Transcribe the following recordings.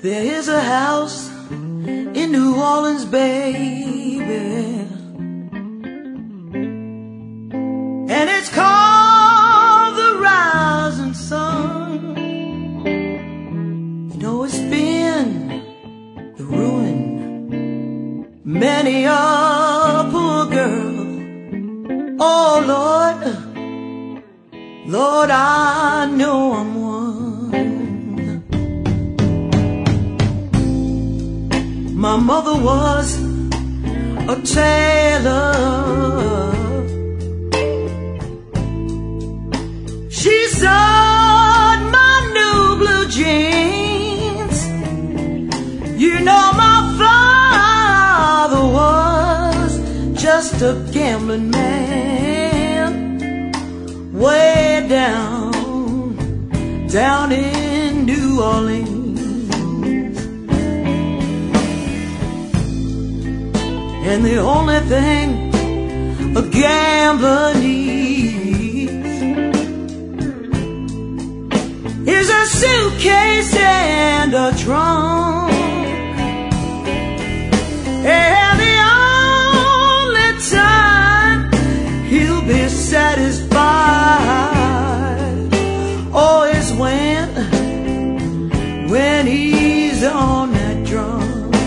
There is a house in New Orleans, baby, and it's called the Rising Sun. You know it's been the ruin many a poor girl. Oh Lord, Lord, I know I'm one. My mother was a tailor. She sewed my new blue jeans. You know my father was just a gambling man, way down in New Orleans. And the only thing a gambler needs is a suitcase and a trunk. And the only time he'll be satisfied, oh, is when he's on that drum.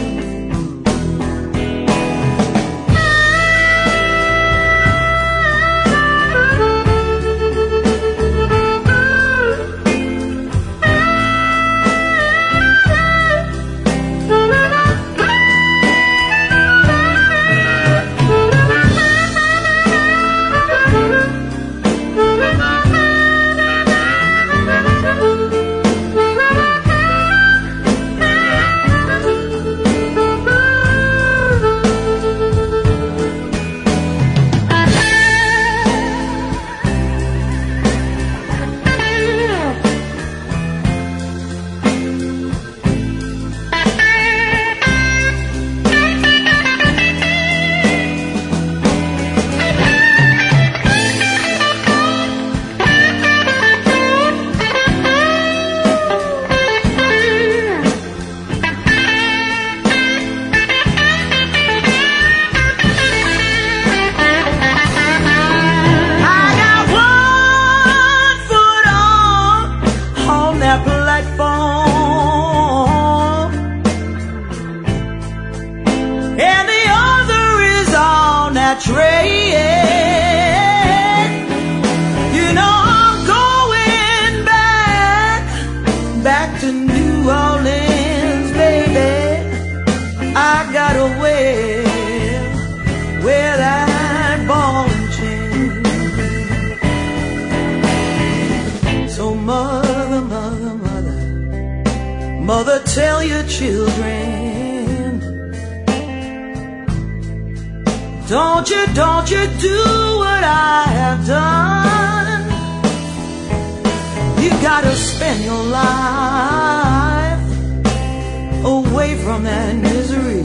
And the other is on that train. You know I'm going back to New Orleans, baby. I gotta wear that ball and chain. So mother, tell your children, don't you do what I have done. You gotta spend your life away from that misery.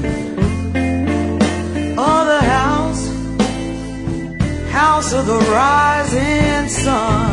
Oh, the house of the rising sun.